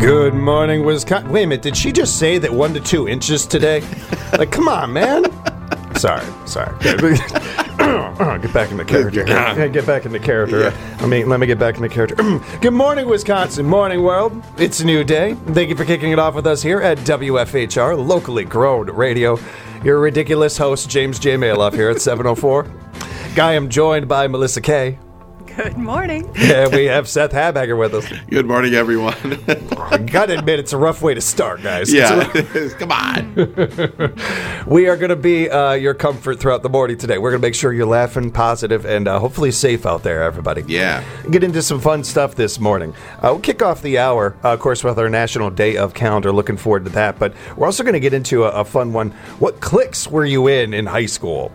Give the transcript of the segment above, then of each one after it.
Good morning, Wisconsin. Wait a minute, did she just say that 1 to 2 inches today? Like, come on, man. Sorry. Get back into character. Get back into character. Yeah. Let me get back into character. Good morning, Wisconsin. Morning, world. It's a new day. Thank you for kicking it off with us here at WFHR, locally grown radio. Your ridiculous host, James J. Maloff, here at 704. I am joined by Melissa Kay. Good morning. And we have Seth Habager with us. Good morning, everyone. I gotta admit, it's a rough way to start, guys. Yeah, come on. We are going to be your comfort throughout the morning today. We're going to make sure you're laughing, positive, and hopefully safe out there, everybody. Yeah. Get into some fun stuff this morning. We'll kick off the hour, of course, with our National Day of Calendar. Looking forward to that. But we're also going to get into a fun one. What cliques were you in high school?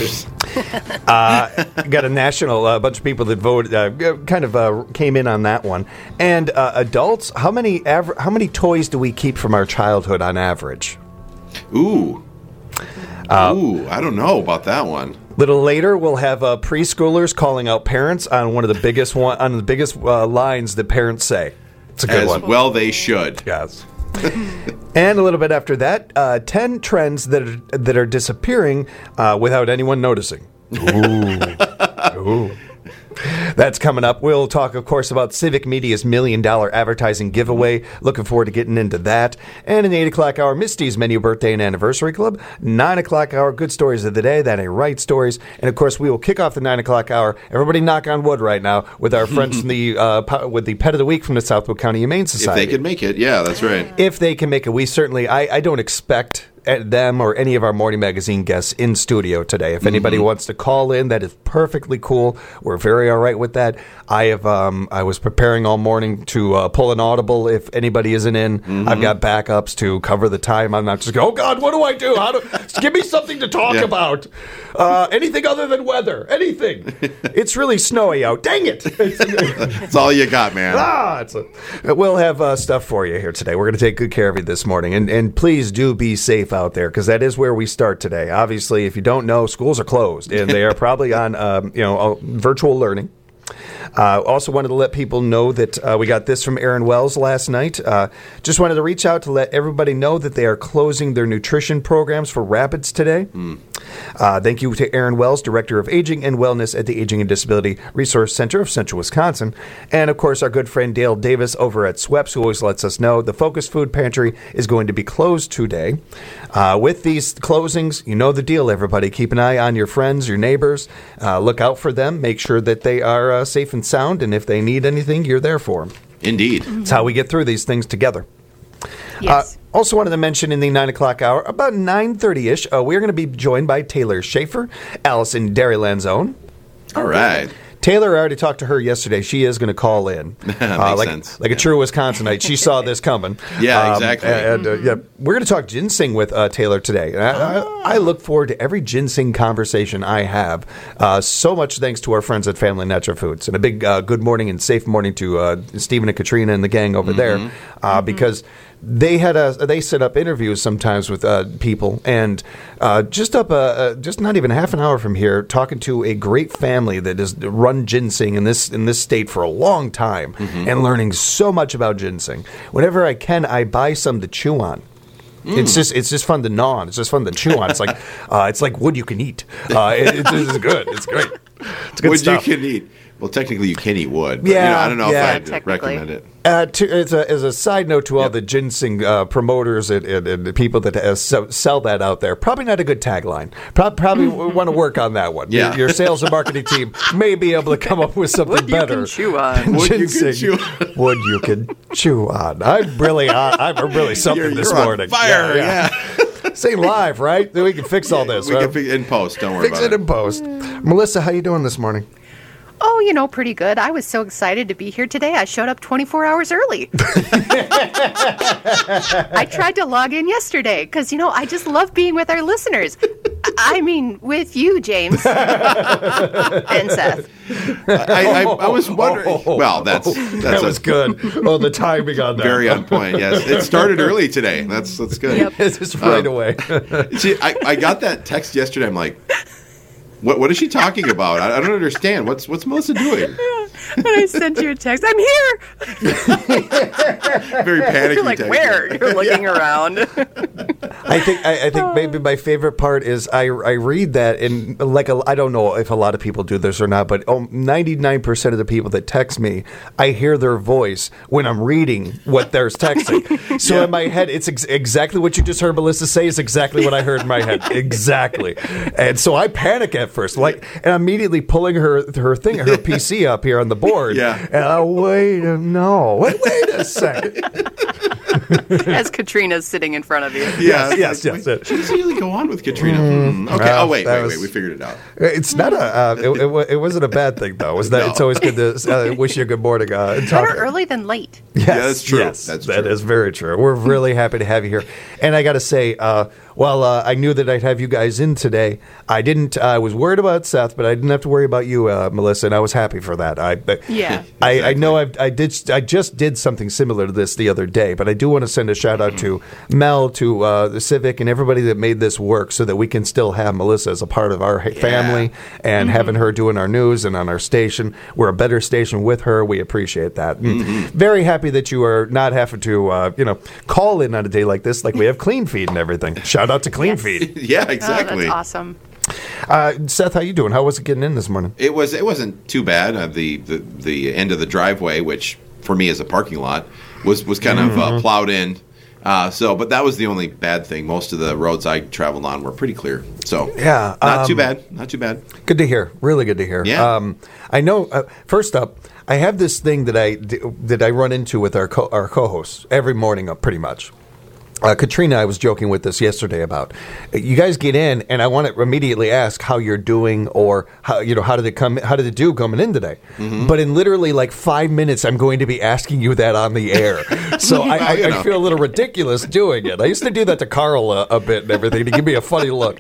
Got a national bunch of people that voted, came in on that one. And adults, how many toys do we keep from our childhood on average? Ooh, I don't know about that one. Little later, we'll have preschoolers calling out parents on one of the biggest lines that parents say. It's a good one. Well, they should. Yes. And a little bit after that, 10 trends that are disappearing without anyone noticing. Ooh. That's coming up. We'll talk, of course, about Civic Media's $1 million advertising giveaway. Looking forward to getting into that. And in the 8 o'clock hour, Misty's Menu Birthday and Anniversary Club. 9 o'clock hour, Good Stories of the Day. That ain't right stories. And, of course, we will kick off the 9 o'clock hour. Everybody knock on wood right now with our friends from with the Pet of the Week from the Southwood County Humane Society. If they can make it, yeah, that's right. If they can make it, we certainly, I don't expect them or any of our Morning Magazine guests in studio today. If anybody wants to call in, that is perfectly cool. We're very all right with that. I was preparing all morning to pull an audible if anybody isn't in. I've got backups to cover the time. I'm not just going, oh God, what do I do? Give me something to talk about. Anything other than weather. Anything. It's really snowy out. Dang it. That's all you got, man. We'll have stuff for you here today. We're going to take good care of you this morning. And please do be safe out there, because that is where we start today. Obviously, if you don't know, schools are closed, and they are probably on virtual learning. Also wanted to let people know that we got this from Aaron Wells last night. Just wanted to reach out to let everybody know that they are closing their nutrition programs for Rapids today. Thank you to Aaron Wells, Director of Aging and Wellness at the Aging and Disability Resource Center of Central Wisconsin. And, of course, our good friend Dale Davis over at Sweps, who always lets us know the Focus Food Pantry is going to be closed today. With these closings, you know the deal, everybody. Keep an eye on your friends, your neighbors. Look out for them. Make sure that they are safe and sound, and if they need anything, you're there for them. Indeed. That's how we get through these things together. Yes. Also wanted to mention in the 9 o'clock hour, about 9:30ish, we're going to be joined by Taylor Schaefer, Allison Dairyland's own. All right. Taylor, I already talked to her yesterday. She is going to call in. Makes sense. Like a true Wisconsinite. She saw this coming. Yeah, exactly. We're going to talk ginseng with Taylor today. I look forward to every ginseng conversation I have. So much thanks to our friends at Family Natural Foods. And a big good morning and safe morning to Stephen and Katrina and the gang over there. Because they set up interviews sometimes with people, and just not even half an hour from here, talking to a great family that has run ginseng in this state for a long time, and learning so much about ginseng. Whenever I can, I buy some to chew on. It's just fun to gnaw on. It's just fun to chew on. It's like wood you can eat. It's good. It's great. It's good wood stuff. You can eat. Well, technically, you can eat wood. But, Yeah, I don't know if I'd technically recommend it. As a side note to all the ginseng promoters and the people that sell that out there, probably not a good tagline. Probably want to work on that one. Yeah. Your sales and marketing team may be able to come up with something Wood better. you can chew on. Wood you can Ginseng. chew on. Wood you can chew on. I'm really something You're this on morning. fire, yeah. Say live, right? Then we can fix all this. We right? can fix in post. Don't worry Fix about it in post. Melissa, how you doing this morning? Oh, pretty good. I was so excited to be here today. I showed up 24 hours early. I tried to log in yesterday because, I just love being with our listeners. I mean, with you, James. And Seth. I was wondering. Well, that was good. Oh, the timing on that. Very on point. Yes, it started early today. That's good. Yep. It's just right away. See, I got that text yesterday. I'm like, what is she talking about? I don't understand. What's Melissa doing? And I sent you a text. I'm here. Very panicky. You're like, text. where? You're looking around. I think maybe my favorite part is I read that, and I don't know if a lot of people do this or not, but 99% of the people that text me, I hear their voice when I'm reading what they're texting. So in my head, it's exactly what you just heard Melissa say is exactly what I heard in my head. Exactly. And so I panic at first, and I'm immediately pulling her PC up here on the board. Yeah. And wait a second. As Katrina's sitting in front of you. Yes. Yes. She doesn't usually go on with Katrina. Okay. Wait. We figured it out. It's not it wasn't a bad thing though. Was that? No. It's always good to wish you a good morning. And talk. Better early than late. Yes, that's true. Yes, That's that true. is very true. We're really happy to have you here. And I got to say, I knew that I'd have you guys in today. I was worried about Seth, but I didn't have to worry about you, Melissa, and I was happy for that. I know I just did something similar to this the other day, but I do want to send a shout out to Mel, to the Civic, and everybody that made this work so that we can still have Melissa as a part of our family and having her doing our news and on our station. We're a better station with her. We appreciate that. Very happy that you are not having to call in on a day like this, like we have Clean Feed and everything. Shout out to Clean Feed. Yeah, exactly. Oh, that's awesome. Seth, how you doing? How was it getting in this morning? It wasn't too bad. The end of the driveway, which for me is a parking lot, was kind of plowed in. But that was the only bad thing. Most of the roads I traveled on were pretty clear. So yeah, not too bad. Not too bad. Good to hear. Really good to hear. Yeah. I know. First up, I have this thing that I run into with our co-hosts every morning, pretty much. Katrina, I was joking with this yesterday about. You guys get in, and I want to immediately ask how you're doing, or how did it do coming in today? But in literally like 5 minutes, I'm going to be asking you that on the air. So I feel a little ridiculous doing it. I used to do that to Carl a bit and everything to give me a funny look.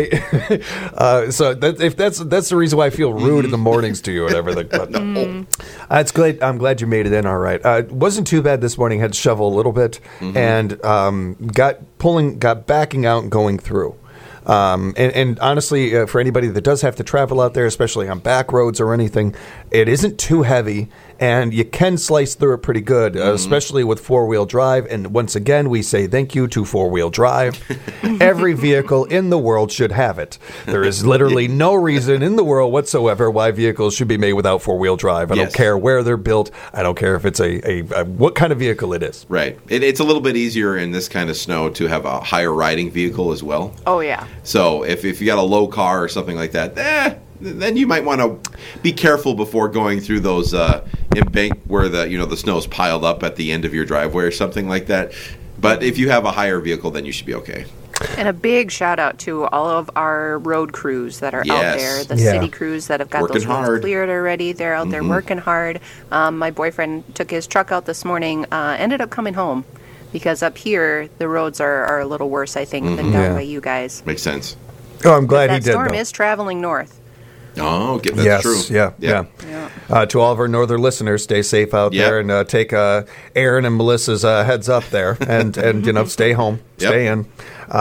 So that's the reason why I feel rude in the mornings to you and everything. But it's great. I'm glad you made it in all right. It wasn't too bad this morning. Had to shovel a little bit and. Got backing out and going through. And honestly, for anybody that does have to travel out there, especially on back roads or anything, it isn't too heavy, and you can slice through it pretty good, especially with four-wheel drive. And once again, we say thank you to four-wheel drive. Every vehicle in the world should have it. There is literally no reason in the world whatsoever why vehicles should be made without four-wheel drive. I don't care where they're built. I don't care if it's a what kind of vehicle it is. Right. It's a little bit easier in this kind of snow to have a higher riding vehicle as well. Oh, yeah. So if you got a low car or something like that, then you might want to be careful before going through those embank where the snow's piled up at the end of your driveway or something like that. But if you have a higher vehicle, then you should be okay. And a big shout out to all of our road crews that are out there, the city crews that have got working those roads hard. cleared already. They're out there working hard. My boyfriend took his truck out this morning, ended up coming home because up here the roads are a little worse, I think, than down by you guys. Makes sense. Oh, I'm glad he That did. storm though. is traveling north. Oh, that's true. Yeah. To all of our northern listeners, stay safe out there and take Aaron and Melissa's heads up there, and stay home, stay in.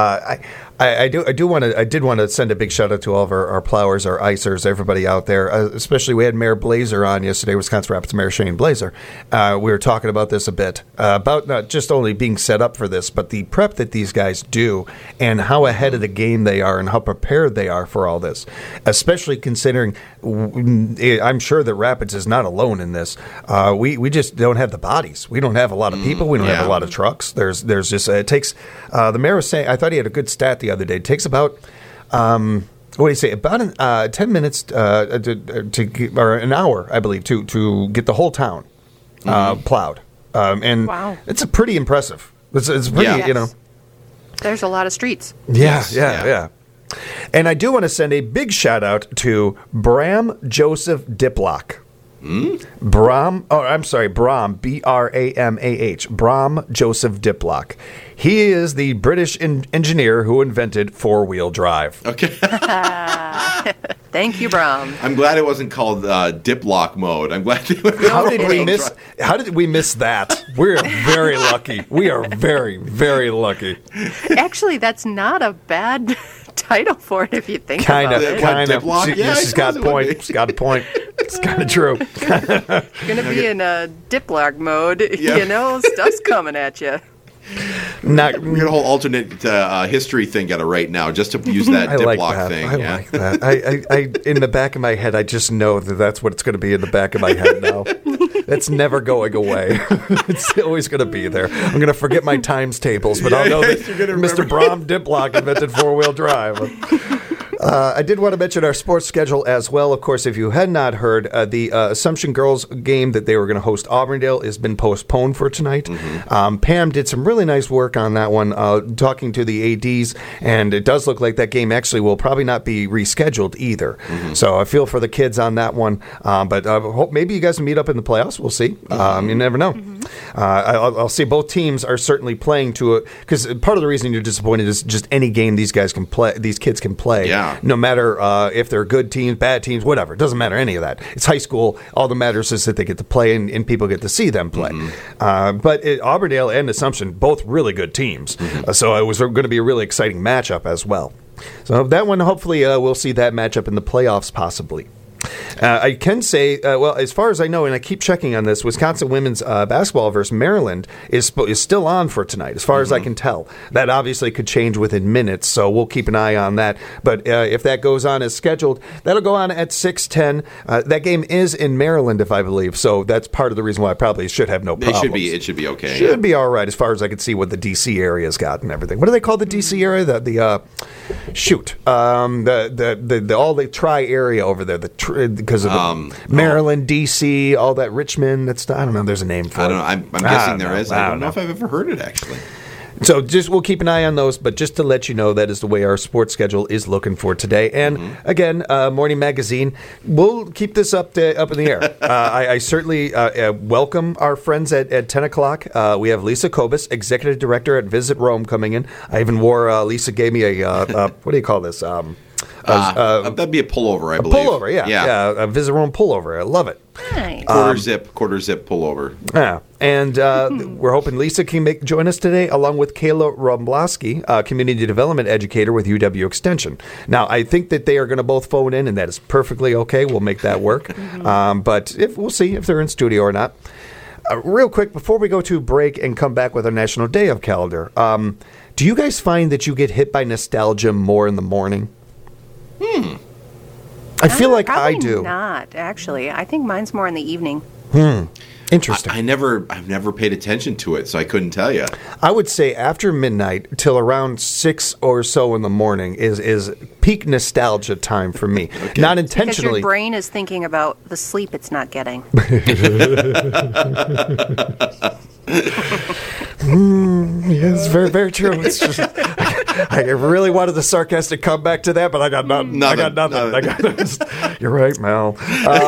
I did want to send a big shout out to all of our plowers, our icers, everybody out there. Especially, we had Mayor Blazer on yesterday, Wisconsin Rapids Mayor Shane Blazer. We were talking about this a bit, about not just only being set up for this, but the prep that these guys do and how ahead of the game they are and how prepared they are for all this. Especially considering, I'm sure that Rapids is not alone in this. We just don't have the bodies. We don't have a lot of people. We don't have a lot of trucks. There's just it takes. The mayor was saying, I thought he had a good stat the other day. It takes about, what do you say, about 10 minutes or an hour, I believe, to get the whole town plowed. And it's a pretty impressive. It's pretty, There's a lot of streets. Yeah. And I do want to send a big shout out to Bram Joseph Diplock. Bram, B-R-A-M-A-H, Bram Joseph Diplock. He is the British engineer who invented four-wheel drive. Okay. Thank you, Bram. I'm glad it wasn't called diplock mode. I'm glad. How did we miss that? We're very lucky. We are very, very lucky. Actually, that's not a bad title for it if you think about it. Kind of. Diplock? She's got a point. It's kind of true. Going to be in a diplock mode. Yeah. Stuff's coming at you. We got a whole alternate history thing got to write now just to use that Diplock thing. I like that. I in the back of my head, I just know that that's what it's going to be in the back of my head now. It's never going away. It's always going to be there. I'm going to forget my times tables, but I'll know that Mr. Brom Diplock invented four-wheel drive. I did want to mention our sports schedule as well. Of course, if you had not heard, the Assumption Girls game that they were going to host Auburndale has been postponed for tonight. Mm-hmm. Pam did some really nice work on that one, talking to the ADs, and it does look like that game actually will probably not be rescheduled either. Mm-hmm. So I feel for the kids on that one, but hope maybe you guys can meet up in the playoffs. We'll see. You never know. Mm-hmm. I'll see both teams are certainly playing to it, because part of the reason you're disappointed is just any game these guys can play, these kids can play. Yeah. No matter if they're good teams, bad teams, whatever. It doesn't matter any of that. It's high school. All that matters is that they get to play and people get to see them play. Mm-hmm. But Auburndale and Assumption, both really good teams. Mm-hmm. So it was going to be a really exciting matchup as well. So that one, hopefully, we'll see that matchup in the playoffs possibly. I can say, well, as far as I know, and I keep checking on this, Wisconsin women's basketball versus Maryland is still on for tonight, as far as I can tell. That obviously could change within minutes, so we'll keep an eye on that. But if that goes on as scheduled, that'll go on at 6:10. That game is in Maryland, if I believe, so that's part of the reason why I probably should have no problems. It should be okay. Should be all right, as far as I can see what the D.C. area's got and everything. What do they call the D.C. area? The all the tri-area over there, because of Maryland, D.C., all that Richmond. That's I don't know. There's a name for it. I'm guessing there is. I don't know if I've ever heard it actually. So we'll keep an eye on those, but just to let you know, that is the way our sports schedule is looking for today. And again, Morning Magazine, we'll keep this up in the air. I certainly welcome our friends at 10 o'clock. We have Lisa Kobus, Executive Director at Visit Rome, coming in. I even wore, Lisa gave me a, what do you call this? That'd be a pullover, I believe. Pullover, yeah. A Visit Rome pullover. I love it. Nice. Quarter zip pullover. Yeah, and we're hoping Lisa can join us today, along with Kayla Rombloski, Community Development Educator with UW Extension. Now, I think that they are going to both phone in, and that is perfectly okay. We'll make that work. But we'll see if they're in studio or not. Real quick, before we go to break and come back with our National Day of Calendar, do you guys find that you get hit by nostalgia more in the morning? I feel like I do. Not actually. I think mine's more in the evening. Interesting. I've never paid attention to it, so I couldn't tell you. I would say after midnight till around 6 or so in the morning is peak nostalgia time for me. Okay. Not intentionally. Because your brain is thinking about the sleep it's not getting. Yes, very, very true. It's just, I really wanted the sarcastic comeback to that, but I got nothing. I got nothing. You're right, Mel.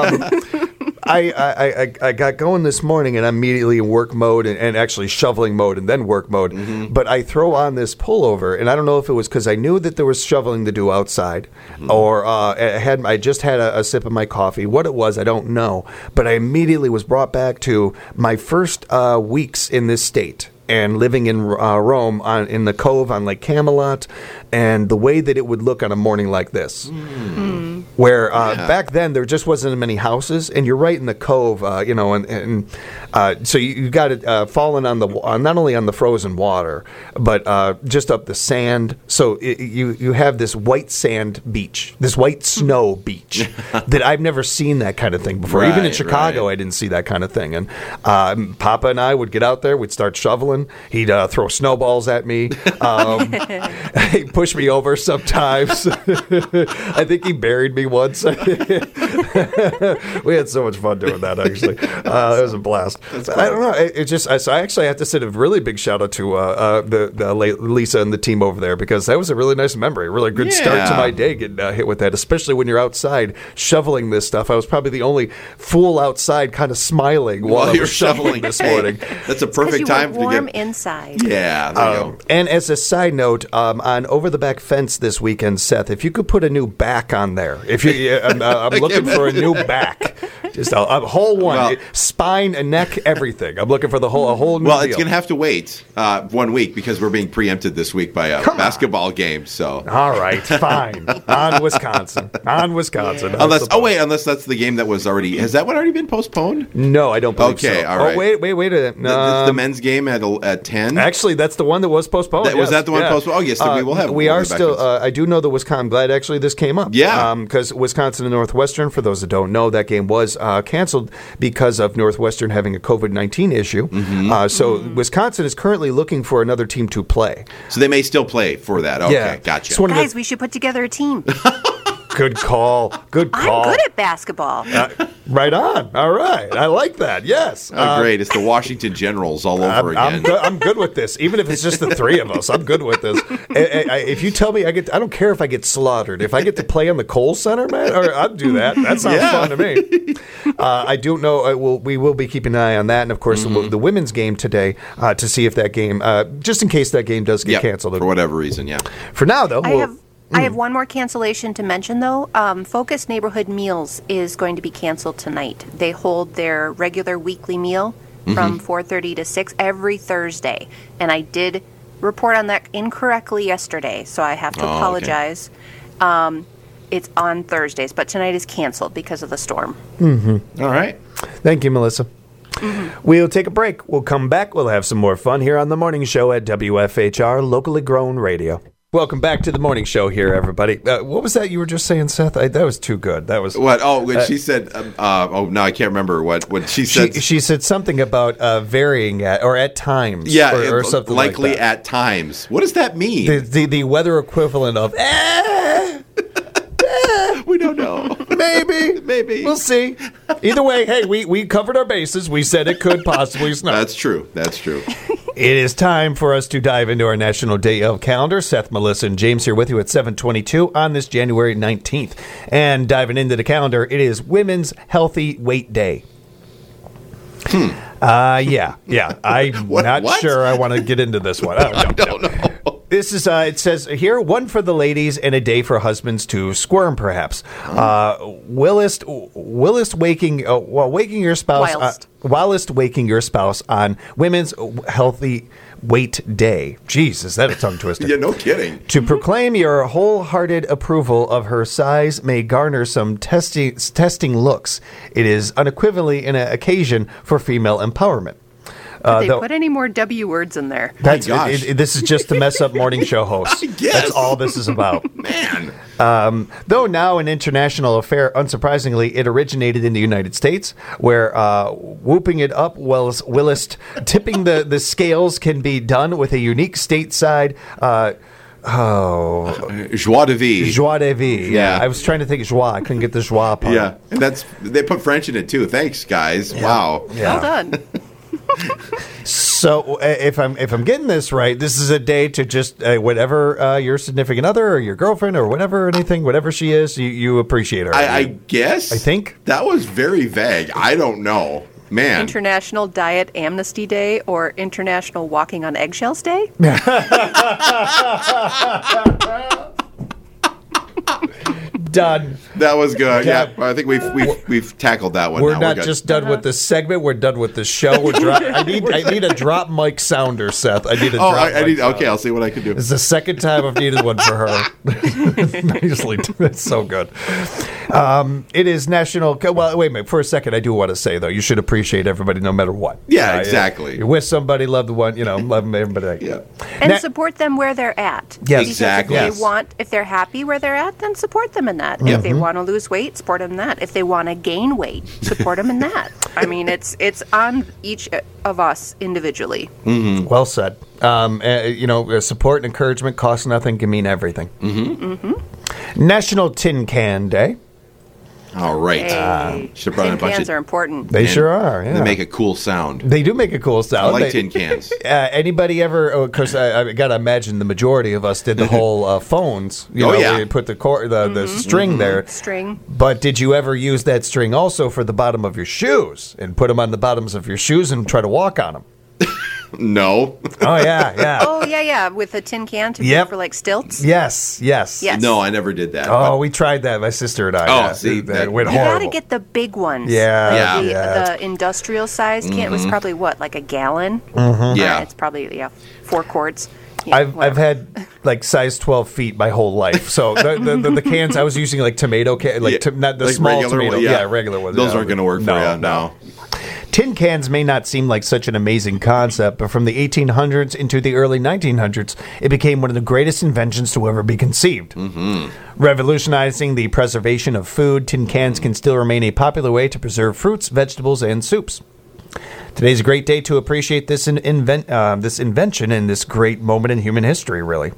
I got going this morning, and I'm immediately in work mode and actually shoveling mode and then work mode. But I throw on this pullover, and I don't know if it was because I knew that there was shoveling to do outside, or I just had a sip of my coffee. What it was, I don't know. But I immediately was brought back to my first weeks in this state and living in Rome in the Cove on Lake Camelot, and the way that it would look on a morning like this. Where back then there just wasn't many houses, and you're right in the Cove, and so you got it falling on not only on the frozen water, but just up the sand. So you have this white sand beach, this white snow beach that I've never seen that kind of thing before. Even in Chicago, I didn't see that kind of thing. And Papa and I would get out there, we'd start shoveling. He'd throw snowballs at me. He'd push me over sometimes. I think he buried me once. We had so much fun doing that, actually. It was a blast. I don't know. So I actually have to send a really big shout out to the Lisa and the team over there, because that was a really nice memory, a really good start to my day getting hit with that, especially when you're outside shoveling this stuff. I was probably the only fool outside kind of smiling while I was shoveling this morning. That's a perfect time to get inside. Yeah, there you go. And as a side note, on Over the Back Fence this weekend, Seth, if you could put a new back on there, there. If you, I'm looking for a new back, just a whole one, Well- spine, a neck, everything. I'm looking for a whole new Well, deal. it's going to have to wait 1 week because we're being preempted this week by a basketball game. So All right, fine. On Wisconsin. unless that's the game that was already has that one already been postponed? No, I don't believe so. Okay, all right. Oh, wait a minute. The men's game at 10. Actually, that's the one that was postponed. Was yes. that the one postponed? Oh, yes, then we will have. We we'll are be back still. in- I do know the Wisconsin. I'm glad actually this came up. Yeah. Because Wisconsin and Northwestern, for those that don't know, that game was canceled because of Northwestern having a COVID-19 issue. Mm-hmm. So Wisconsin is currently looking for another team to play. so they may still play for that. Okay, Yeah. gotcha. It's one of the- Guys, we should put together a team. Good call. Good call. I'm good at basketball. Right on. All right. I like that. Yes. Oh, great! It's the Washington Generals all over again. I'm good with this. Even if it's just the three of us, I'm good with this. If you tell me I don't care if I get slaughtered. If I get to play on the Kohl Center, man, I'd do that. That sounds fun to me. I do know we will be keeping an eye on that, and of course the women's game today to see if that game, just in case that game does get Yep, canceled for whatever reason. Yeah. For now, though, I have one more cancellation to mention, though. Focus Neighborhood Meals is going to be canceled tonight. They hold their regular weekly meal from 4:30 to 6 every Thursday, and I did report on that incorrectly yesterday, so I have to apologize. It's on Thursdays, but tonight is canceled because of the storm. All right. Thank you, Melissa. We'll take a break. We'll come back. We'll have some more fun here on the morning show at WFHR, locally grown radio. Welcome back to the morning show here, everybody. What was that you were just saying, Seth? That was too good. That was What? Oh, when she said. No, I can't remember what she said. She said something about varying at or at times. Yeah, or something likely like that. at times. What does that mean? The weather equivalent of We don't know. maybe we'll see. Either way, hey, we covered our bases. We said it could possibly snow. That's true. It is time for us to dive into our National Day of calendar. Seth, Melissa, and James here with you at 7:22 on this January 19th. And diving into the calendar, it is Women's Healthy Weight Day. Yeah. I'm not sure I want to get into this one. I don't know. This is, it says here, one for the ladies and a day for husbands to squirm, perhaps. Whilst waking your spouse, whilst waking your spouse on Women's Healthy Weight Day. Jeez, is that a tongue twister? Yeah, no kidding. To proclaim your wholehearted approval of her size may garner some testing looks. It is unequivocally an occasion for female empowerment. Did they put any more W words in there? That's gosh. This is just to mess up morning show hosts. I guess. That's all this is about. Man. Though now an international affair, unsurprisingly, it originated in the United States, where whooping it up whilst tipping the scales can be done with a unique stateside. Joie de vivre. Joie de vivre. Yeah, Yeah. I was trying to think joie. I couldn't get the joie part. Yeah, and they put French in it too. Thanks, guys. Wow. Well done. So if I'm getting this right, this is a day to just whatever your significant other or your girlfriend or whatever she is, you appreciate her. I guess. I think that was very vague. I don't know. Man. International Diet Amnesty Day or International Walking on Eggshells Day? Done. That was good. Yeah. Yeah, I think we've tackled that one. We're now. not good. just done with the segment. We're done with the show. I need a drop mic sounder, Seth. I need a drop. I mic need. sounder. Okay, I'll see what I can do. This is the second time I've needed one for her. Nicely, that's so good. It is National. Well, wait a minute. For a second, I do want to say though, you should appreciate everybody no matter what. Yeah, exactly. You're with somebody, love the one. Love them, everybody. Yeah. And support them where they're at. Yes. Exactly. Because if they're happy where they're at, then support them in that. If they want to lose weight, support them in that. If they want to gain weight, support them in that. I mean, it's on each of us individually. Mm-hmm. Well said. Support and encouragement costs nothing, can mean everything. National Tin Can Day. All right. Hey, Should have brought in tin a bunch cans of. are important. They sure are. Yeah. They make a cool sound. They do make a cool sound. I like tin cans. Anybody ever? Of course, I got to imagine the majority of us did the whole phones. Yeah. where you put the string there. String. But did you ever use that string also for the bottom of your shoes and put them on the bottoms of your shoes and try to walk on them? No. Oh, yeah. Oh, yeah, with a tin can to Yep. for like stilts. Yes. Yes. No, I never did that. Oh, we tried that. My sister and I. Oh, yeah. see, that went You got horrible. to get the big ones. Yeah, Like yeah. the industrial size can. It was probably what, like a gallon? Yeah. It's probably 4 quarts. Yeah, I've whatever. had like size 12 feet my whole life. So the cans I was using like tomato can, like not the Like small regular tomato, one, yeah, regular ones. Those yeah. aren't going to work for you. No. Tin cans may not seem like such an amazing concept, but from the 1800s into the early 1900s, it became one of the greatest inventions to ever be conceived. Revolutionizing the preservation of food, tin cans can still remain a popular way to preserve fruits, vegetables, and soups. Today's a great day to appreciate this invention and this great moment in human history, really.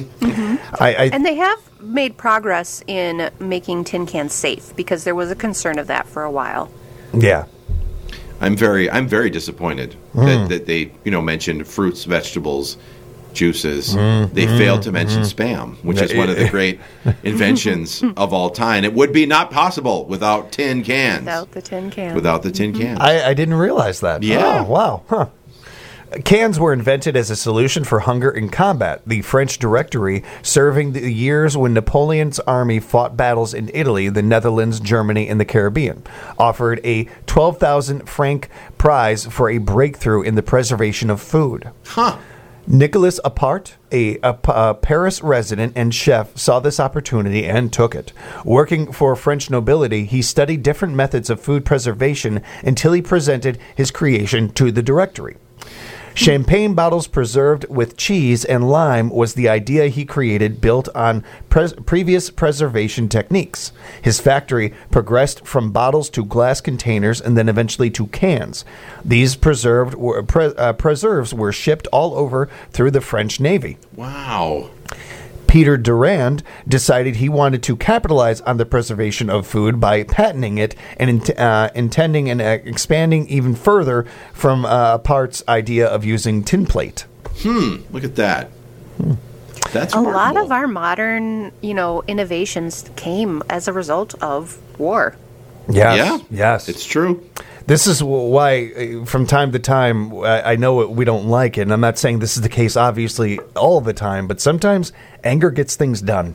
And they have made progress in making tin cans safe because there was a concern of that for a while. Yeah. I'm very disappointed that they mentioned fruits, vegetables, juices. They failed to mention Spam, which is one of the great inventions of all time. It would be not possible without tin cans. Without the tin can. Without the tin cans. I didn't realize that. Yeah. Oh, wow. Huh. Cans were invented as a solution for hunger in combat. The French Directory, serving the years when Napoleon's army fought battles in Italy, the Netherlands, Germany, and the Caribbean, offered a 12,000 franc prize for a breakthrough in the preservation of food. Huh. Nicolas Appart, a Paris resident and chef, saw this opportunity and took it. Working for French nobility, he studied different methods of food preservation until he presented his creation to the Directory. Champagne bottles preserved with cheese and lime was the idea he created, built on previous preservation techniques. His factory progressed from bottles to glass containers and then eventually to cans. These preserves were shipped all over through the French Navy. Wow. Peter Durand decided he wanted to capitalize on the preservation of food by patenting it and intending and expanding even further from Apart's idea of using tin plate. Look at that. That's A lot remarkable. of our modern, innovations came as a result of war. Yes. Yes. It's true. This is why, from time to time, I know we don't like it, and I'm not saying this is the case, obviously, all the time, but sometimes anger gets things done.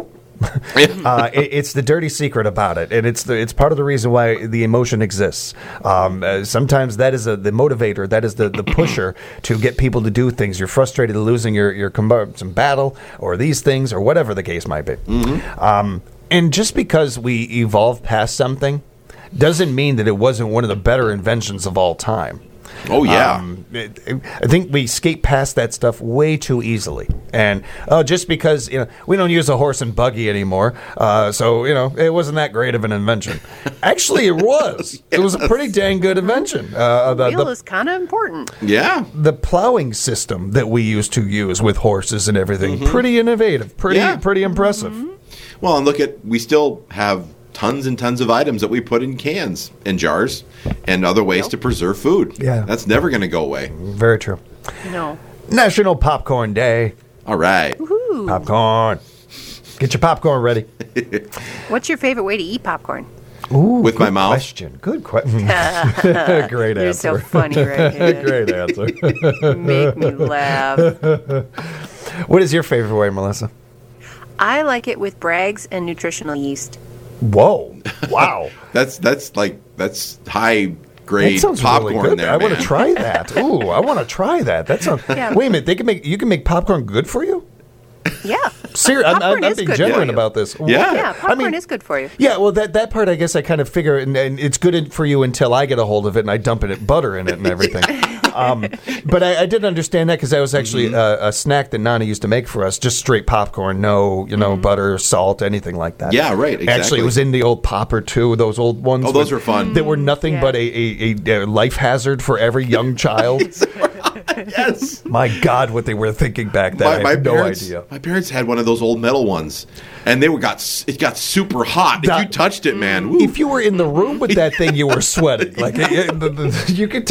It's the dirty secret about it, and it's part of the reason why the emotion exists. Sometimes that is the motivator, that is the pusher to get people to do things. You're frustrated losing your some battle, or these things, or whatever the case might be. And just because we evolve past something doesn't mean that it wasn't one of the better inventions of all time. Oh, yeah. I think we skate past that stuff way too easily. And just because we don't use a horse and buggy anymore, so it wasn't that great of an invention. Actually, it was. It was a pretty dang good invention. Wheel is kind of important. Yeah. The plowing system that we used to use with horses and everything, pretty innovative, pretty impressive. Well, and we still have tons and tons of items that we put in cans and jars and other ways to preserve food. Yeah. That's never going to go away. Very true. No. National Popcorn Day. All right. Ooh. Popcorn. Get your popcorn ready. What's your favorite way to eat popcorn? Ooh, With my mouth? Question. Good question. Great You're answer. so funny, right? Great answer. Make me laugh. What is your favorite way, Melissa? I like it with Bragg's and nutritional yeast. Whoa! Wow! That's high grade That sounds popcorn really good. there, I want man. to try that. Ooh, I want to try that. That sounds. Yeah. Wait a minute. You can make popcorn good for you. Yeah. Seriously, Popcorn I'm is being good genuine for you. about this. Yeah. Yeah, popcorn mean- is good for you. Yeah, well, that part I guess I kind of figure, and it's good for you until I get a hold of it and I dump butter in it and everything. But I didn't understand that because that was actually a snack that Nana used to make for us, just straight popcorn, no butter, salt, anything like that. Yeah, right, Actually, exactly. it was in the old popper too, those old ones. Oh, those were fun. That were nothing Yeah. but a life hazard for every young child. Yes. My God, what they were thinking back then, I have no idea. My parents had one of those old metal ones, and it got super hot. If you touched it, man. Woo. If you were in the room with that thing, you were sweating. Like you could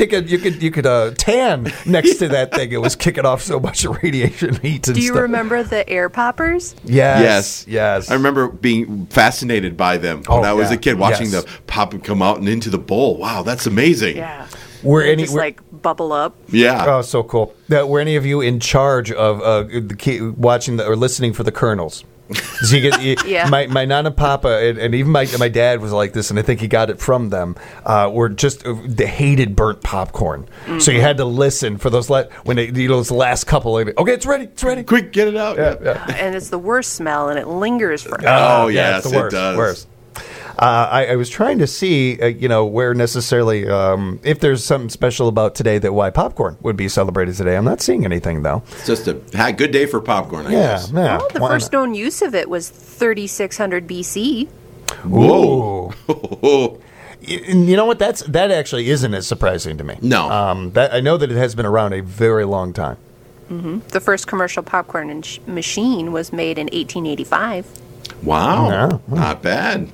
tan next to that thing. It was kicking off so much radiation heat and Do you stuff. remember the air poppers? Yes. I remember being fascinated by them when Oh, I was yeah. a kid, watching Yes. the pop come out and into the bowl. Wow, that's amazing. Yeah. Were They any just were- like bubble up. Yeah. Oh, so cool. Were any of you in charge of watching or listening for the kernels? So Yeah. My Nana, Papa, and even my dad was like this, and I think he got it from them. Were just they hated burnt popcorn, so you had to listen for those when those last couple. Okay, it's ready. Quick, get it out. Yeah. And it's the worst smell, and it lingers forever. Oh, yeah, yes, it's the worst, it does. Worst. I was trying to see, where necessarily, if there's something special about today that why popcorn would be celebrated today. I'm not seeing anything, though. It's just a good day for popcorn, I guess. Yeah. Well, the Why first not? known use of it was 3600 BC. Whoa. And you know what? That actually isn't as surprising to me. No. I know that it has been around a very long time. The first commercial popcorn machine was made in 1885. Wow. Yeah. Not bad.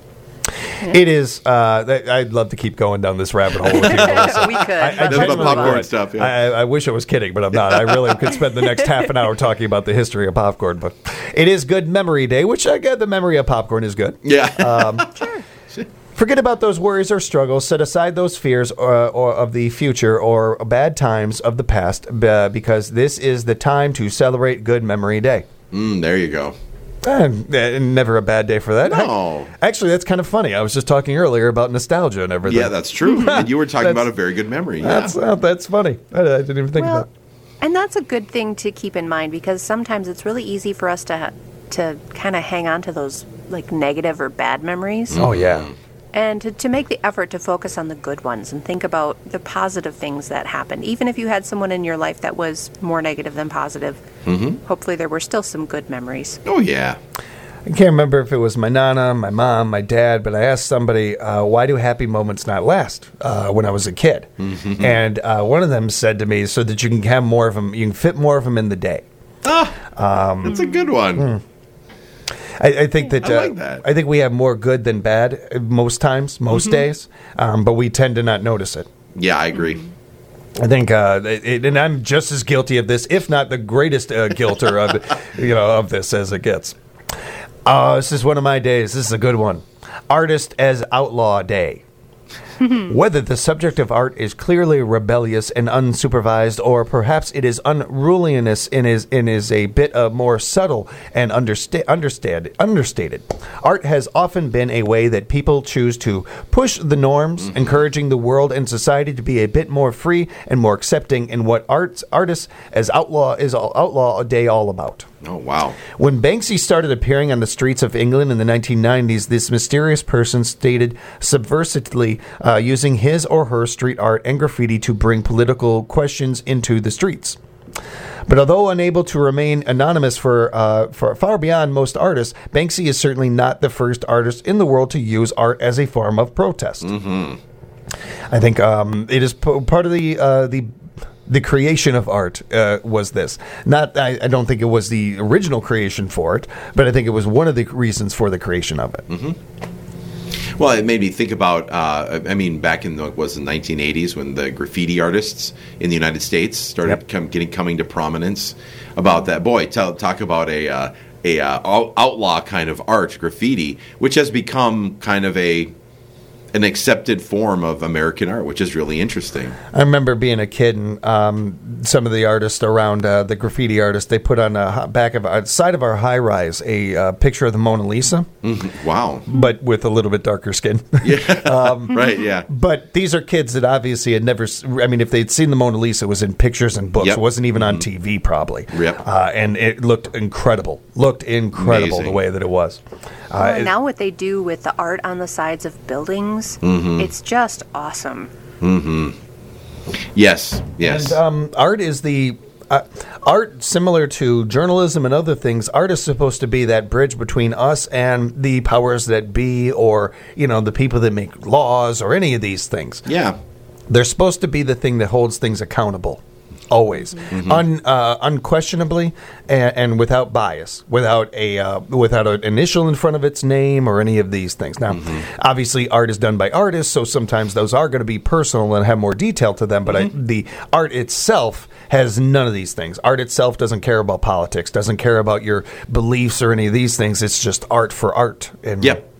It is. I'd love to keep going down this rabbit hole with you, Melissa. We could. I but That's let's about move popcorn on. stuff, yeah. I wish I was kidding, but I'm not. I really could spend the next half an hour talking about the history of popcorn. But it is Good Memory Day, which I get the memory of popcorn is good. Yeah. Forget about those worries or struggles. Set aside those fears or of the future or bad times of the past because this is the time to celebrate Good Memory Day. There you go. Never a bad day for that. No. Actually, that's kind of funny. I was just talking earlier about nostalgia and everything. Yeah, that's true. And you were talking That's- about a very good memory. Yeah. That's funny. I didn't even think Well, of and that's a good thing to keep in mind because sometimes it's really easy for us to kind of hang on to those like negative or bad memories. that. Oh, yeah. And to make the effort to focus on the good ones and think about the positive things that happened. Even if you had someone in your life that was more negative than positive, hopefully there were still some good memories. Oh, yeah. I can't remember if it was my nana, my mom, my dad, but I asked somebody, why do happy moments not last when I was a kid? And one of them said to me, so that you can have more of them, you can fit more of them in the day. That's a good one. I think that, I like that. I think we have more good than bad most times, most days, but we tend to not notice it. Yeah, I agree. I think, and I'm just as guilty of this, if not the greatest guilter of this as it gets. This is one of my days. This is a good one. Artist as Outlaw Day. Whether the subject of art is clearly rebellious and unsupervised, or perhaps it is unruliness and is a bit more subtle and understated, art has often been a way that people choose to push the norms, encouraging the world and society to be a bit more free and more accepting in what artists as Outlaw Day all about. Oh, wow. When Banksy started appearing on the streets of England in the 1990s, this mysterious person stated subversively using his or her street art and graffiti to bring political questions into the streets. But although unable to remain anonymous for far beyond most artists, Banksy is certainly not the first artist in the world to use art as a form of protest. I think it is part of the creation of art was this. I don't think it was the original creation for it, but I think it was one of the reasons for the creation of it. Well, it made me think about, back in the 1980s when the graffiti artists in the United States started coming to prominence about that. Boy, talk about a outlaw kind of art, graffiti, which has become kind of an accepted form of American art, which is really interesting. I remember being a kid, and some of the artists around the graffiti artists, they put on the side of our high rise a picture of the Mona Lisa, Wow. but with a little bit darker skin. Yeah. Right, yeah. But these are kids that obviously had never. If they'd seen the Mona Lisa, it was in pictures and books. Yep. It wasn't even on TV, probably. Yep. And it looked incredible. Amazing. The way that it was. And now what they do with the art on the sides of buildings, it's just awesome. Yes. And art is the art, similar to journalism and other things. Art is supposed to be that bridge between us and the powers that be, or the people that make laws, or any of these things. Yeah. They're supposed to be the thing that holds things accountable. Always, unquestionably, and without bias, without an initial in front of its name or any of these things. Now, obviously, art is done by artists, so sometimes those are going to be personal and have more detail to them. But the art itself has none of these things. Art itself doesn't care about politics, doesn't care about your beliefs or any of these things. It's just art for art. And Yep.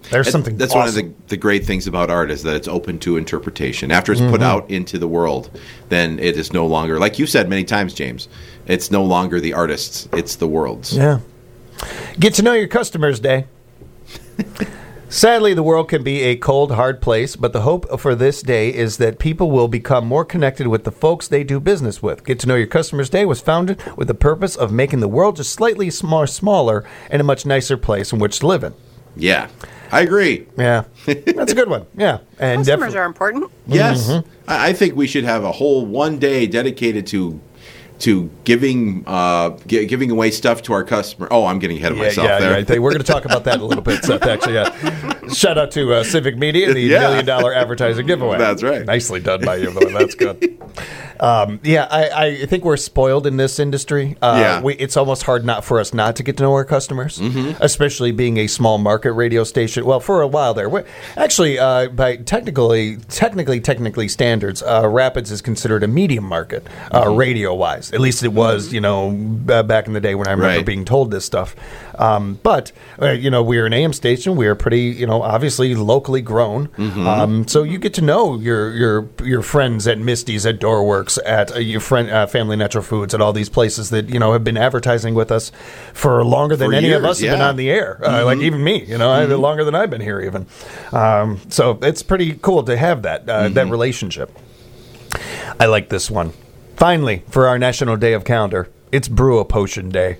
There's something That's awesome. one of the great things about art is that it's open to interpretation. After it's put out into the world, then it is no longer, like you said many times, James, it's no longer the artists, it's the world's. Yeah. Get to know your customers day. Sadly, the world can be a cold, hard place, but the hope for this day is that people will become more connected with the folks they do business with. Get to Know Your Customers Day was founded with the purpose of making the world just slightly smaller and a much nicer place in which to live in. Yeah, I agree. Yeah, that's a good one. Yeah, and Customers are important. Yes. I think we should have a whole one day dedicated to giving away stuff to our customer. Oh, I'm getting ahead of myself there. Right. We're going to talk about that in a little bit, Seth, actually. Yeah. Shout out to Civic Media, the $1 million advertising giveaway. That's right. Nicely done by you, though. That's good. I think we're spoiled in this industry. It's almost hard not for us not to get to know our customers, especially being a small market radio station. Well, for a while there. Actually, by technically standards, Rapids is considered a medium market, radio-wise. At least it was, back in the day when I remember being told this stuff. But we're an AM station. We are pretty, obviously locally grown. So you get to know your friends at Misty's, at Doorworks, at your friend Family Natural Foods, at all these places that have been advertising with us for longer than any of us have been on the air. Like even me, longer than I've been here even. So it's pretty cool to have that that relationship. I like this one. Finally, for our National Day of Calendar, it's Brew a Potion Day.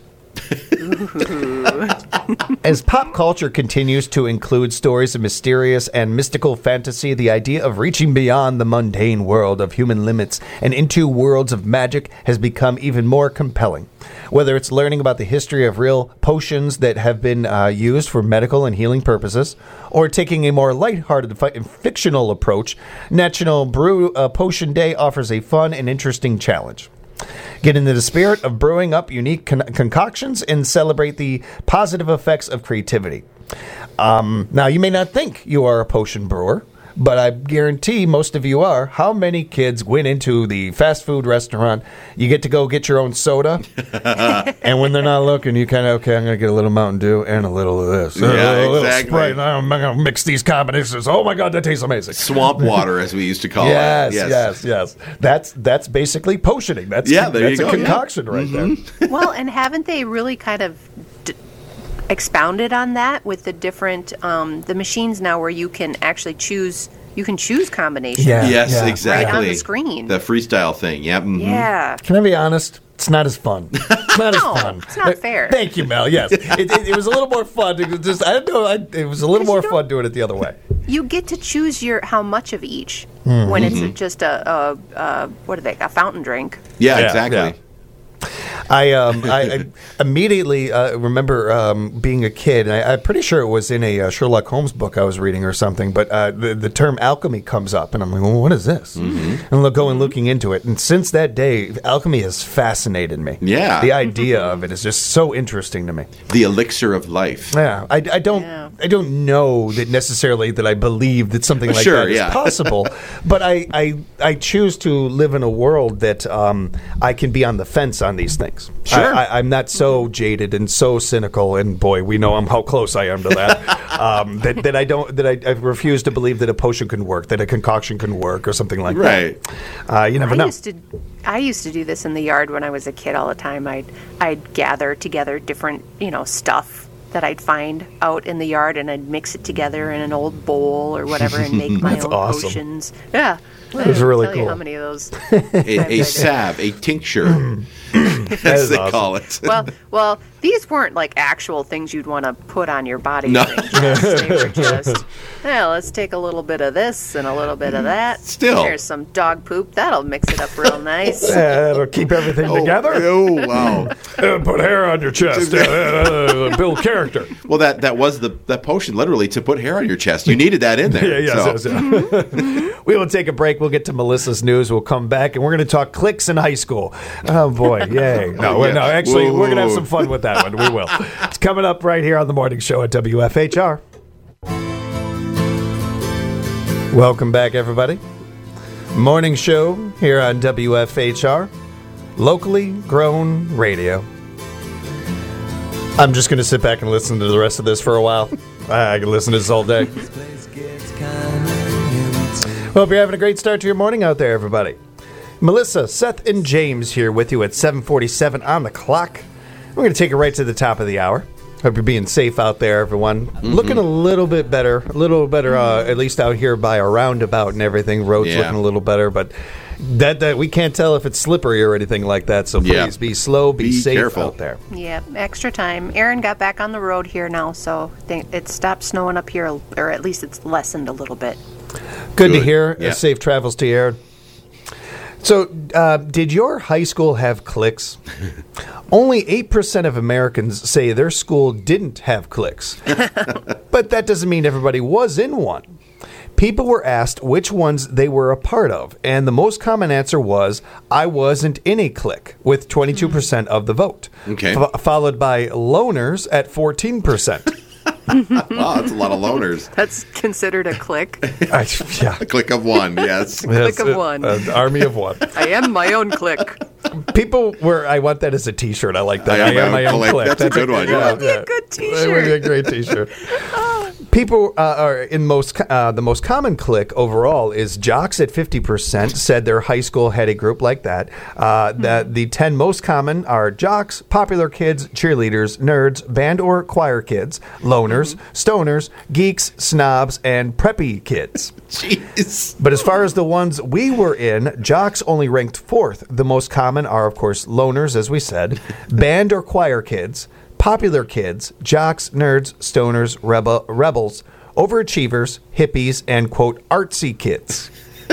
As pop culture continues to include stories of mysterious and mystical fantasy, the idea of reaching beyond the mundane world of human limits and into worlds of magic has become even more compelling. Whether it's learning about the history of real potions that have been used for medical and healing purposes, or taking a more lighthearted fictional approach, National Brew a Potion Day offers a fun and interesting challenge. Get into the spirit of brewing up unique concoctions and celebrate the positive effects of creativity. Now, you may not think you are a potion brewer, but I guarantee most of you are. How many kids went into the fast food restaurant? You get to go get your own soda, and when they're not looking, you kind of, I'm going to get a little Mountain Dew and a little of this. Yeah, a little exactly. Sprite, and I'm going to mix these combinations. Oh, my God, that tastes amazing. Swamp water, as we used to call it. Yes. That's basically potioning. That's there that's you go. a concoction right there. Well, and haven't they really kind of expounded on that with the different the machines now where you can actually choose combinations? Yes, exactly. Right on the screen. The freestyle thing. Yep. Yeah. Can I be honest? It's not as fun. It's not as fun. It's not fair. Thank you, Mel. Yes, it was a little more fun. It was a little more fun doing it the other way. You get to choose how much of each when it's just a fountain drink. Yeah, exactly. Yeah. I immediately remember being a kid, and I'm pretty sure it was in a Sherlock Holmes book I was reading or something, but the term alchemy comes up, and I'm like, well, what is this? And I'll go and looking into it, and since that day, alchemy has fascinated me. Yeah. The idea of it is just so interesting to me. The elixir of life. Yeah, I don't know that necessarily that I believe that something like that is possible, but I choose to live in a world that I can be on the fence on these things. Sure. I'm not so jaded and so cynical, and boy, we know how close I am to that. I refuse to believe that a potion can work, that a concoction can work, or something like that. Right. You never know. I used to do this in the yard when I was a kid all the time. I'd gather together different, stuff that I'd find out in the yard, and I'd mix it together in an old bowl or whatever and make my own potions. Yeah. That's really cool. How many of those? a salve, a tincture, as they call it. Well, these weren't like actual things you'd want to put on your body. No. They were just, let's take a little bit of this and a little bit of that. Still. Here's some dog poop. That'll mix it up real nice. That'll keep everything together. Oh, wow. Put hair on your chest. Build character. Well, that was that potion, literally, to put hair on your chest. You needed that in there. Yes. We will take a break. We'll get to Melissa's news. We'll come back, and we're going to talk cliques in high school. Oh, boy. Yay. No, actually, we're going to have some fun with that one. We will. It's coming up right here on the morning show at WFHR. Welcome back, everybody. Morning show here on WFHR, locally grown radio. I'm just going to sit back and listen to the rest of this for a while. I can listen to this all day. Hope you're having a great start to your morning out there, everybody. Melissa, Seth, and James here with you at 7:47 on the clock. We're going to take it right to the top of the hour. Hope you're being safe out there, everyone. Looking a little bit better, at least out here by a roundabout and everything. Roads looking a little better, but that we can't tell if it's slippery or anything like that. So please be slow, be safe careful out there. Yep, extra time. Aaron got back on the road here now, so it stopped snowing up here, or at least it's lessened a little bit. Good to hear. Yeah. Safe travels to you, Aaron. So, did your high school have cliques? Only 8% of Americans say their school didn't have cliques. But that doesn't mean everybody was in one. People were asked which ones they were a part of, and the most common answer was, I wasn't in a clique, with 22% of the vote. Okay. Followed by loners at 14%. Wow, that's a lot of loners. That's considered a clique. Yeah. A click of one, yes. Clique of one. An army of one. I am my own clique. People were, I want that as a t-shirt. I like that. I am my own clique. That's a good one. That would be a good That would be a t-shirt. great t-shirt. People are in the most common clique overall is jocks at 50% said their high school had a group like that. That the 10 most common are jocks, popular kids, cheerleaders, nerds, band or choir kids, loners, stoners, geeks, snobs, and preppy kids. Jeez. But as far as the ones we were in, jocks only ranked 4th. The most common are, of course, loners, as we said, band or choir kids, popular kids, jocks, nerds, stoners, rebels, overachievers, hippies, and, quote, artsy kids.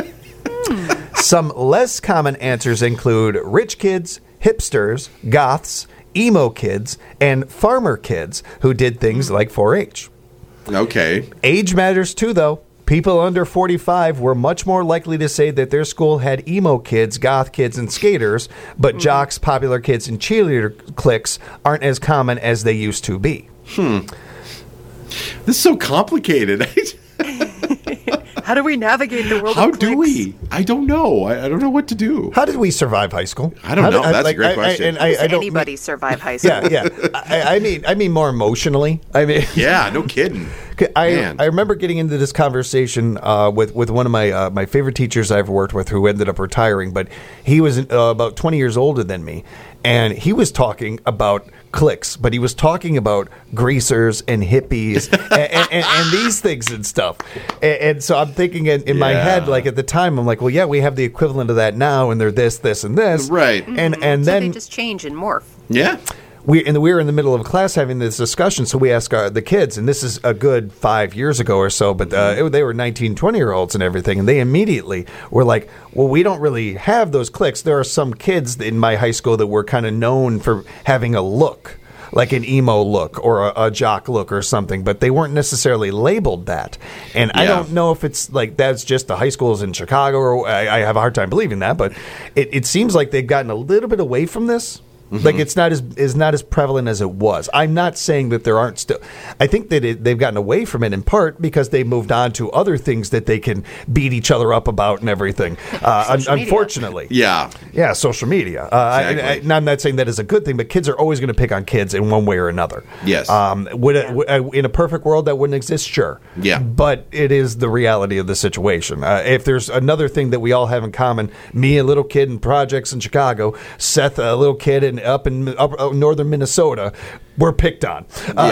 Some less common answers include rich kids, hipsters, goths, emo kids, and farmer kids who did things like 4-H. Okay. Age matters too, though. People under 45 were much more likely to say that their school had emo kids, goth kids, and skaters, but jocks, popular kids, and cheerleader cliques aren't as common as they used to be. This is so complicated. How do we navigate the world How of do cliques? we? I don't know. I don't know what to do. How did we survive high school? I don't know. That's a great question. Does anybody survive high school? Yeah. I mean more emotionally. I mean, Yeah, no kidding. Man. I remember getting into this conversation with one of my favorite teachers I've worked with, who ended up retiring, but he was about 20 years older than me, and he was talking about cliques, but he was talking about greasers and hippies and these things and stuff. And so I'm thinking in my head, like at the time, I'm like, well, yeah, we have the equivalent of that now, and they're this, and this, Right. And So then they just change and morph. Yeah. we were in the middle of a class having this discussion, so we asked the kids, and this is a good 5 years ago or so, but they were 19, 20-year-olds and everything, and they immediately were like, well, we don't really have those cliques. There are some kids in my high school that were kind of known for having a look, like an emo look or a jock look or something, but they weren't necessarily labeled that. And I don't know if it's like that's just the high schools in Chicago, or I have a hard time believing that, but it seems like they've gotten a little bit away from this. Like it's not as prevalent as it was. I'm not saying that there aren't still. I think that they've gotten away from it in part because they moved on to other things that they can beat each other up about and everything. Unfortunately, Yeah. social media. Exactly. I'm not saying that is a good thing, but kids are always going to pick on kids in one way or another. Yes. In a perfect world that wouldn't exist, sure. Yeah. But it is the reality of the situation. If there's another thing that we all have in common, me, a little kid in projects in Chicago, Seth, a little kid up in northern Minnesota, we're picked on.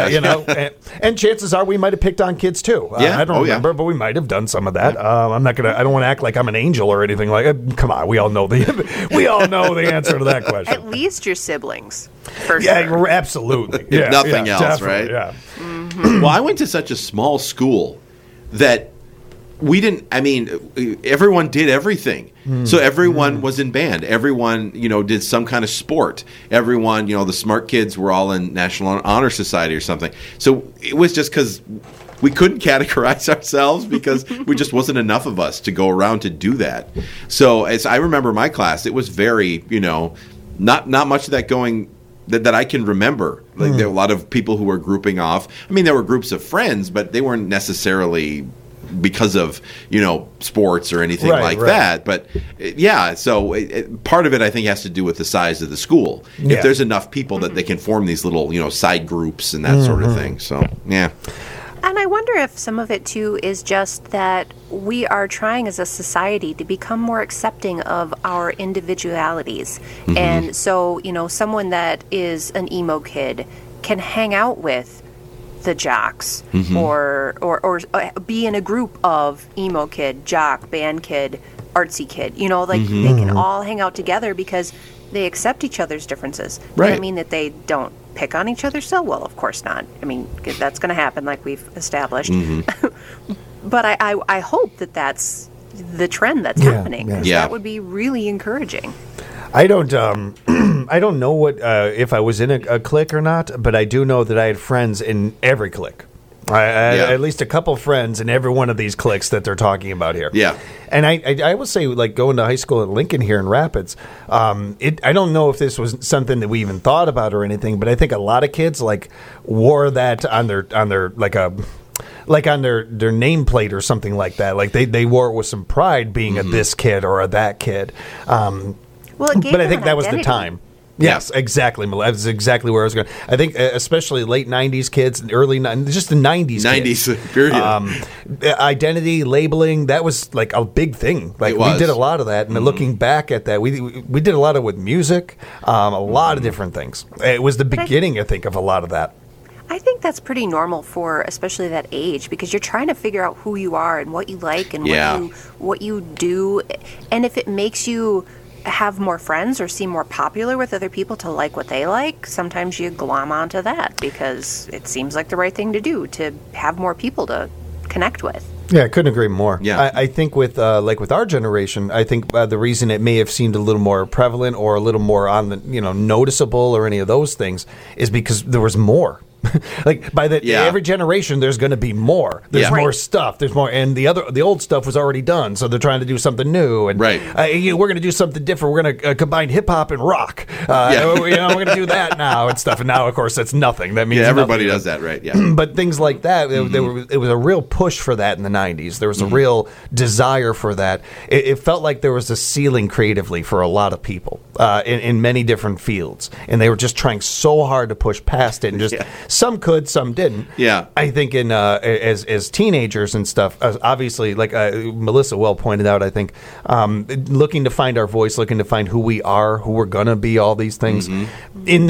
And chances are we might have picked on kids too. I don't remember, but we might have done some of that. I don't want to act like I'm an angel or anything like that. Come on, we all know the answer to that question. At least your siblings. For Yeah, sure. absolutely. If nothing else, definitely, right? Yeah. Well, I went to such a small school that we didn't, everyone did everything. So everyone was in band. Everyone, did some kind of sport. Everyone, the smart kids were all in National Honor Society or something. So it was just because we couldn't categorize ourselves because we just wasn't enough of us to go around to do that. So as I remember my class, it was very, not much of that going that I can remember. Like there were a lot of people who were grouping off. There were groups of friends, but they weren't necessarily because of sports or anything like that. But so part of it I think has to do with the size of the school. Yeah. If there's enough people that they can form these little side groups and that sort of thing. So And I wonder if some of it, too, is just that we are trying as a society to become more accepting of our individualities. Mm-hmm. And so, someone that is an emo kid can hang out with the jocks Mm-hmm. or be in a group of emo kid, jock, band kid, artsy kid. Mm-hmm. They can all hang out together because they accept each other's differences. Right. Doesn't mean that they don't pick on each other still? Well, of course not. I mean, that's going to happen like we've established. Mm-hmm. But I hope that that's the trend that's happening. yeah. 'Cause Yeah. that would be really encouraging. I don't I don't know what if I was in a clique or not, but I do know that I had friends in every clique. At least a couple friends in every one of these cliques that they're talking about here. Yeah. And I will say, like, going to high school at Lincoln here in Rapids, I don't know if this was something that we even thought about or anything, but I think a lot of kids, like, wore that on their like on their nameplate or something like that. Like, they wore it with some pride being a this kid or a that kid. Well, it gave But I them think an that was the identity. time. Yes, exactly. That's exactly where I was going. I think especially late 90s kids, early 90s, just the 90s 90s, kids. period. Identity, labeling, that was like a big thing. Like It was. we did a lot of that. And looking back at that, we did a lot of with music, a lot of different things. It was the beginning, I think, of a lot of that. I think that's pretty normal for especially that age because you're trying to figure out who you are and what you like and what you do. And if it makes you have more friends or seem more popular with other people to like what they like, sometimes you glom onto that because it seems like the right thing to do to have more people to connect with. Yeah, I couldn't agree more. Yeah. I think with with our generation, I think the reason it may have seemed a little more prevalent or a little more on the noticeable or any of those things is because there was more. Like by every generation, there's going to be more. There's Yeah. more Right. stuff. There's more, and the old stuff was already done. So they're trying to do something new. And Right. we're going to do something different. We're going to combine hip hop and rock. We're going to do that now and stuff. And now, of course, that's nothing. That means Yeah, everybody nothing. does that, right? Yeah. But things like that, it was a real push for that in the 90s. There was a real desire for that. It felt like there was a ceiling creatively for a lot of people in many different fields. And they were just trying so hard to push past it. And just some could, some didn't. Yeah. I think as teenagers and stuff, obviously, like Melissa well pointed out, I think looking to find our voice, looking to find who we are, who we're gonna be, all these things, in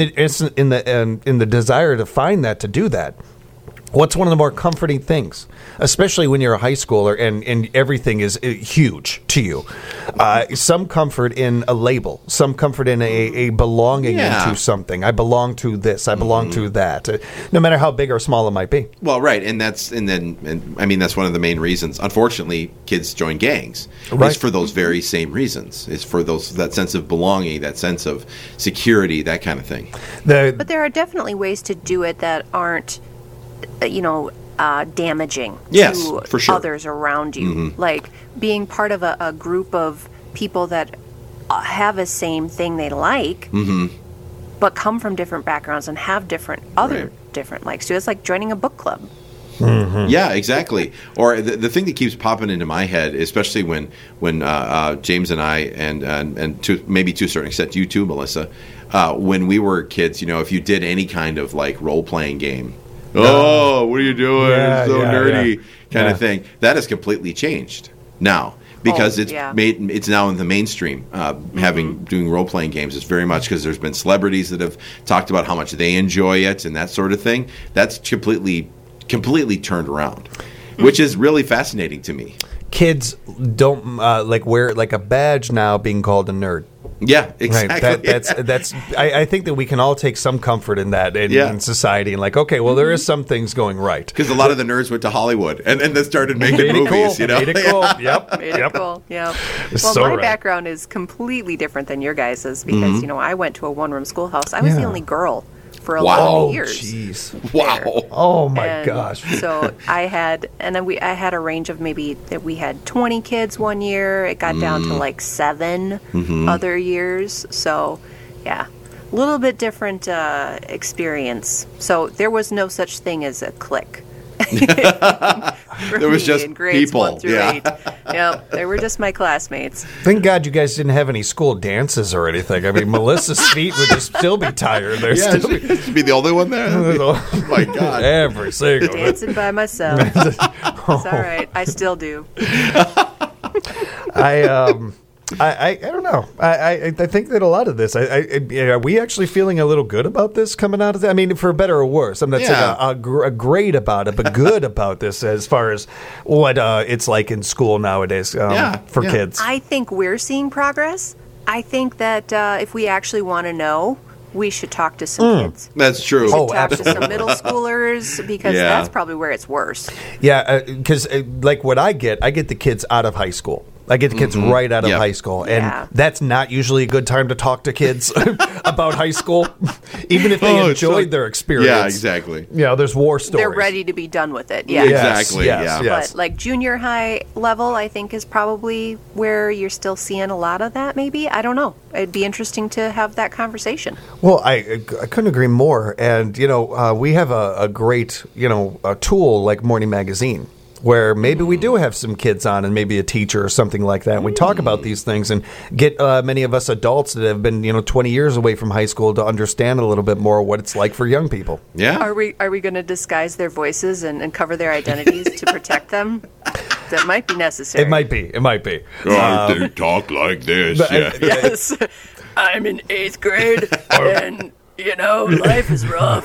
the desire to find that, to do that. What's one of the more comforting things, especially when you're a high schooler and everything is huge to you? Some comfort in a label, some comfort in a belonging into something. I belong to this. I belong to that. No matter how big or small it might be. Well, right, and that's one of the main reasons. Unfortunately, kids join gangs. Right. It's for those very same reasons. It's for that sense of belonging, that sense of security, that kind of thing. But there are definitely ways to do it that aren't damaging Yes, to for sure. others around you. Like being part of a group of people that have a same thing they like, but come from different backgrounds and have different likes too. It's like joining a book club. Yeah, exactly. Or the thing that keeps popping into my head, especially when James and I, and maybe to a certain extent you too, Melissa, when we were kids, if you did any kind of like role playing game, what are you doing? Yeah, It's so nerdy, kind Yeah. of thing. That has completely changed now. Because it's now in the mainstream, doing role playing games. It's very much because there's been celebrities that have talked about how much they enjoy it and that sort of thing. That's completely turned around, which is really fascinating to me. Kids don't wear like a badge now, being called a nerd. Yeah, exactly. Right. That's. I think that we can all take some comfort in that in society, and like, okay, well, there is some things going right. Because a lot of the nerds went to Hollywood and then started making movies. Cool. Made it cool. Yep. Made it cool. Yeah. Well, So my right. background is completely different than your guys's because I went to a one-room schoolhouse. I was the only girl for 11 years. Jeez. Wow. Oh my And gosh. So I had a range of maybe that we had 20 kids one year. It got down to like 7 other years. So yeah, a little bit different experience. So there was no such thing as a clique. For There was me just in grades people. 1 through Yeah. 8. Yep, they were just my classmates. Thank God you guys didn't have any school dances or anything. I mean, Melissa's feet would just still be tired. They're Yeah, still she'd be the only one there. Oh my God. every single Dancing by myself. It's all right. I still do. I don't know. I think that a lot of this. Are we actually feeling a little good about this coming out of that? I mean, for better or worse. I'm not saying a great about it, but good about this as far as what it's like in school nowadays for kids. I think we're seeing progress. I think that if we actually want to know, we should talk to some kids. That's true. We should Oh, talk absolutely. to some middle schoolers because Yeah. that's probably where it's worse. Yeah, because like what I get the kids out of high school. I get the kids right out of Yep. high school, and Yeah. that's not usually a good time to talk to kids about high school, even if they it's enjoyed so- their experience. Yeah, exactly. You know, there's war stories. They're ready to be done with it. Yeah. Yes, Exactly, yes, yeah. yes. But like junior high level, I think is probably where you're still seeing a lot of that. Maybe I don't know. It'd be interesting to have that conversation. Well, I couldn't agree more. And, we have a great, a tool like Morning Magazine where maybe we do have some kids on and maybe a teacher or something like that. And we talk about these things and get many of us adults that have been, 20 years away from high school to understand a little bit more what it's like for young people. Yeah. Are we going to disguise their voices and cover their identities to protect them? That might be necessary. It might be. They talk like this. Yeah. Yes. I'm in 8th grade and life is rough.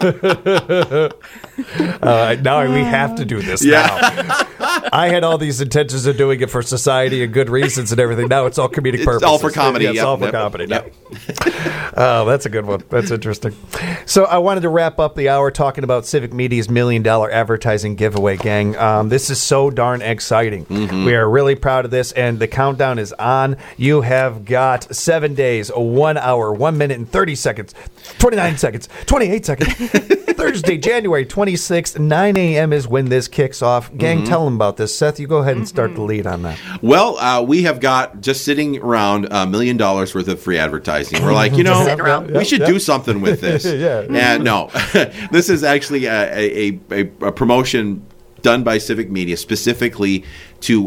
Now we have to do this now. I had all these intentions of doing it for society and good reasons and everything. Now it's all comedic It's purposes. all for comedy. Yeah, it's Yep, all for yep, comedy. yep. Oh, that's a good one. That's interesting. So I wanted to wrap up the hour talking about Civic Media's $1 Million advertising giveaway, gang. This is so darn exciting. Mm-hmm. We are really proud of this, and the countdown is on. You have got 7 days, 1 hour, 1 minute and 30 seconds, 29 seconds, 28 seconds. Thursday, January 26th, 9 a.m. is when this kicks off. Gang, tell them about this. Seth, you go ahead and start the lead on that. Well, we have got just sitting around $1 million worth of free advertising. We're like, sitting around. we should do something with this. Yeah. And no, this is actually a promotion done by Civic Media specifically to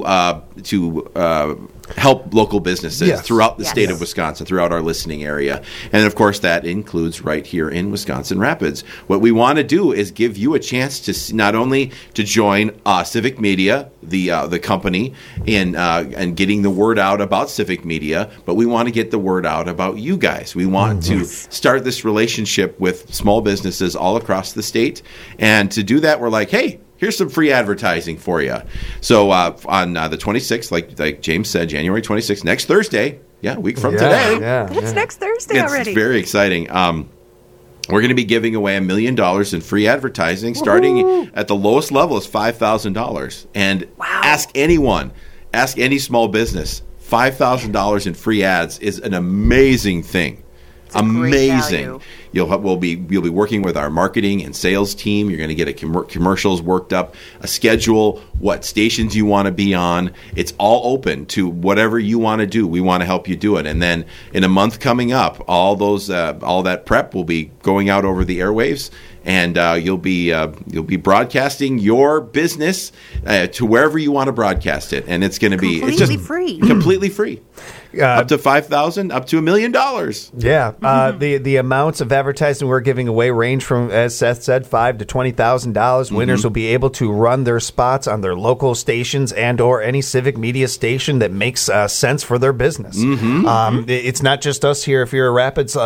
help local businesses Yes. throughout the Yes. state of Wisconsin, throughout our listening area. And of course, that includes right here in Wisconsin Rapids. What we want to do is give you a chance to not only to join Civic Media, the company, in and getting the word out about Civic Media, but we want to get the word out about you guys. We want to start this relationship with small businesses all across the state. And to do that, we're like, hey, here's some free advertising for you. So on the 26th, like James said, January 26th, next Thursday, a week from today. It's next Thursday It's already. very exciting. We're going to be giving away $1 million in free advertising, starting at the lowest level is $5,000. And ask anyone, ask any small business, $5,000 in free ads is an amazing thing. a great value. You'll be working with our marketing and sales team. You're going to get commercials worked up, a schedule, what stations you want to be on. It's all open to whatever you want to do. We want to help you do it. And then in a month coming up, all that prep will be going out over the airwaves, and you'll be broadcasting your business to wherever you want to broadcast it, and it's going to be Completely free. completely free. Up to $5,000, up to $1 million. Yeah, the amounts of advertising we're giving away range from, as Seth said, $5,000 to $20,000. Winners will be able to run their spots on their local stations and/or any Civic Media station that makes sense for their business. It's not just us here. If you're a Rapids,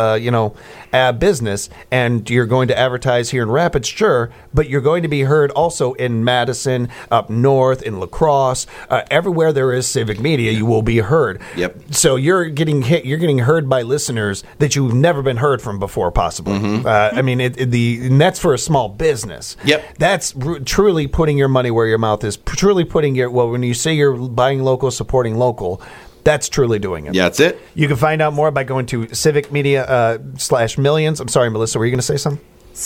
business, and you're going to advertise here in Rapids, sure, but you're going to be heard also in Madison, up north, in La Crosse, everywhere there is Civic Media, you will be heard. Yep. So you're getting heard by listeners that you've never been heard from before, possibly. I mean, and that's for a small business. Yep. That's truly putting your money where your mouth is. Truly putting when you say you're buying local, supporting local, that's truly doing it. Yeah, that's it. You can find out more by going to Civic Media /millions. I'm sorry, Melissa, were you going to say something?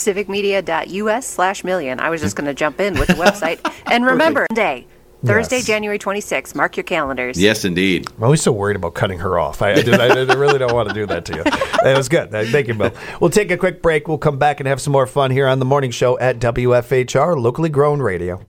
civicmedia.us/million. I was just going to jump in with the website. And remember, Thursday, Yes. January 26th. Mark your calendars. Yes, indeed. I'm always so worried about cutting her off. I really don't want to do that to you. That was good. Thank you, Bill. We'll take a quick break. We'll come back and have some more fun here on the morning show at WFHR, locally grown radio.